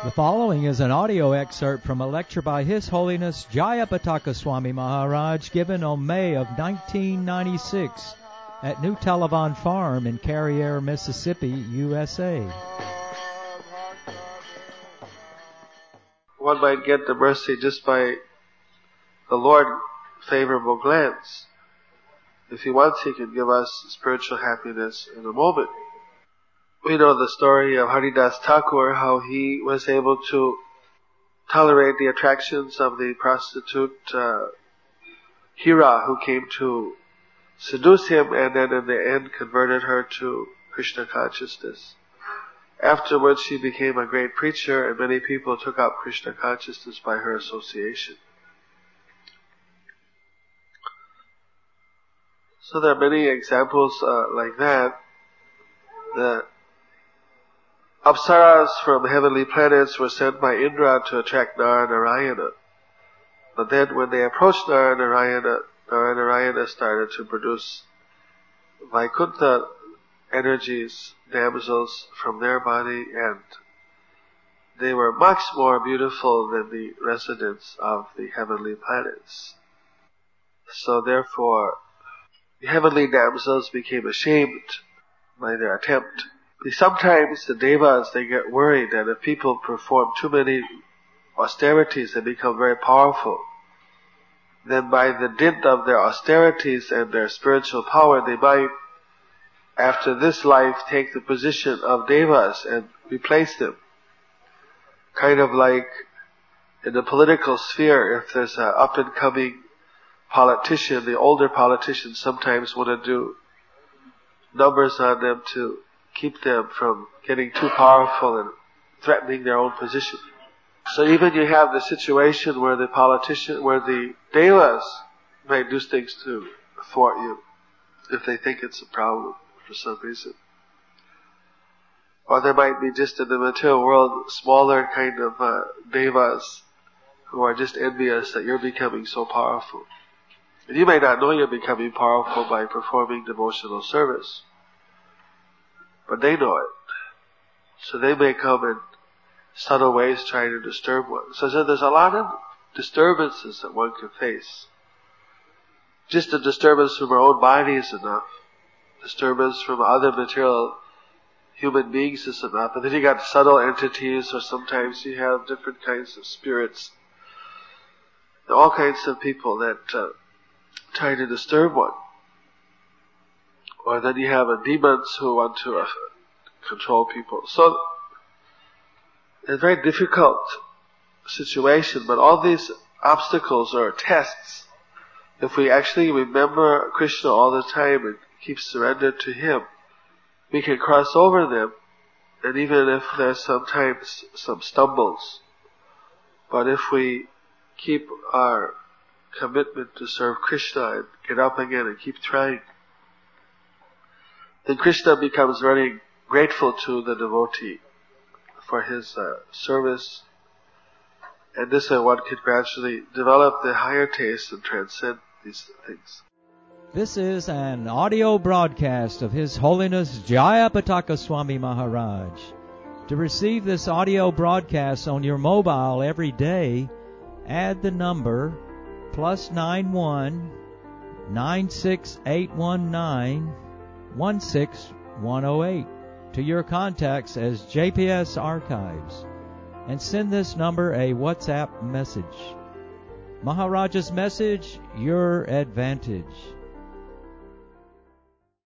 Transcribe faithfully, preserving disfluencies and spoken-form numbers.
The following is an audio excerpt from a lecture by His Holiness Jayapataka Swami Maharaj given on May of nineteen ninety-six at New Televan Farm in Carriere, Mississippi, U S A. One might get the mercy just by the Lord favorable glance. If He wants, He can give us spiritual happiness in a moment. We know the story of Haridas Thakur, how he was able to tolerate the attractions of the prostitute uh, Hira, who came to seduce him, and then in the end converted her to Krishna consciousness. Afterwards she became a great preacher, and many people took up Krishna consciousness by her association. So there are many examples uh, like that. The Apsaras from heavenly planets were sent by Indra to attract Nara-Narayana. But then when they approached Nara-Narayana, Nara-Narayana started to produce Vaikuntha energies, damsels from their body, and they were much more beautiful than the residents of the heavenly planets. So therefore, the heavenly damsels became ashamed by their attempt. Sometimes the devas, they get worried that if people perform too many austerities and become very powerful, then by the dint of their austerities and their spiritual power, they might, after this life, take the position of devas and replace them. Kind of like in the political sphere, if there's an up-and-coming politician, the older politicians sometimes want to do numbers on them to keep them from getting too powerful and threatening their own position. So even you have the situation where the politician, where the devas may do things to thwart you if they think it's a problem for some reason. Or there might be just in the material world smaller kind of uh, devas who are just envious that you're becoming so powerful. And you may not know you're becoming powerful by performing devotional service, but they know it. So they may come in subtle ways trying to disturb one. So, so there's a lot of disturbances that one can face. Just a disturbance from our own body is enough. Disturbance from other material human beings is enough. And then you got subtle entities, or sometimes you have different kinds of spirits. All kinds of people that uh, try to disturb one. Or then you have a demons who want to uh, control people. So, it's a very difficult situation, but all these obstacles are tests. If we actually remember Krishna all the time and keep surrendered to Him, we can cross over them, and even if there's sometimes some stumbles, but if we keep our commitment to serve Krishna and get up again and keep trying, then Krishna becomes very grateful to the devotee for his uh, service, and this way one can gradually develop the higher taste and transcend these things. This is an audio broadcast of His Holiness Jayapataka Swami Maharaj. To receive this audio broadcast on your mobile every day, add the number plus nine one nine six eight one nine one six one zero eight to your contacts as J P S Archives, and send this number a WhatsApp message. Maharaj's message, your advantage.